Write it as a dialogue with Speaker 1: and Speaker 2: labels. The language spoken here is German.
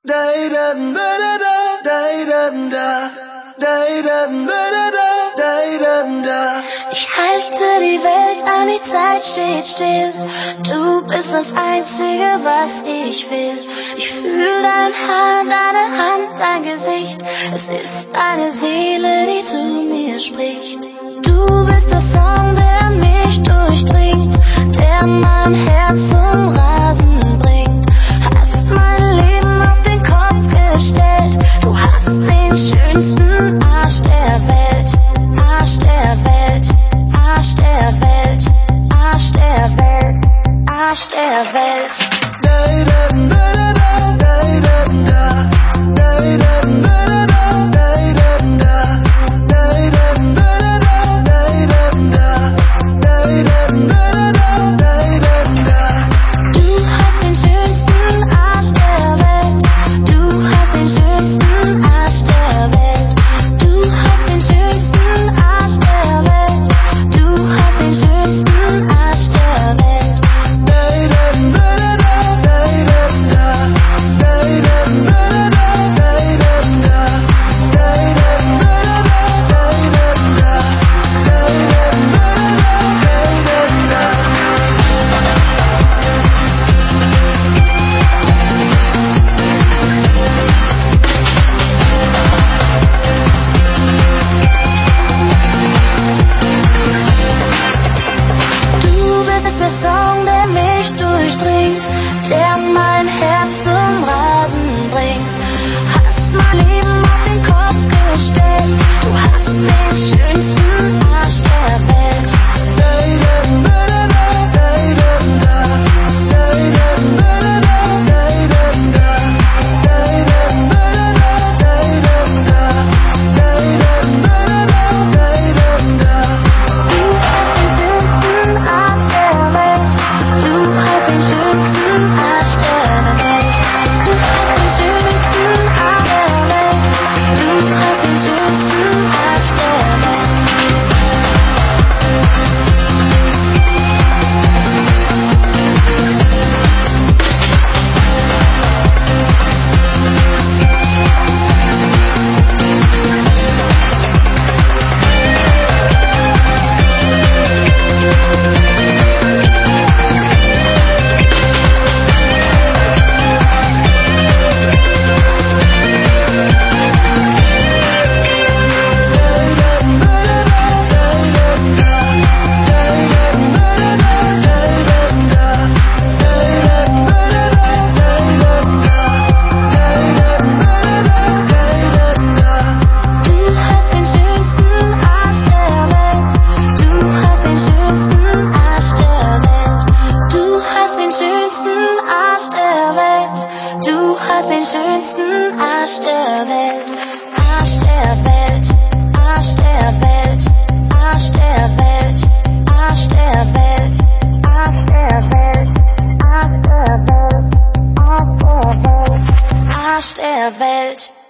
Speaker 1: Ich halte die Welt an, die Zeit steht still. Du bist das Einzige, was ich will. Ich fühl dein Haar, deine Hand, dein Gesicht. Es ist deine Seele, die zu mir spricht. Du bist der Song, der mich durchdringt, der mein Herz zum Rasen bringt. Hast mein Leben auf den Kopf gestellt. Du hast den schönsten Arsch der Welt. Arsch der Welt, Arsch der Welt, Arsch der Welt, Arsch der Welt. Du hast den schönsten Arsch der Welt. Arsch der Welt, Arsch der Welt, Arsch der Welt, Arsch der Welt, Arsch der Welt, Arsch der Welt, Arsch der Welt, Arsch der Welt.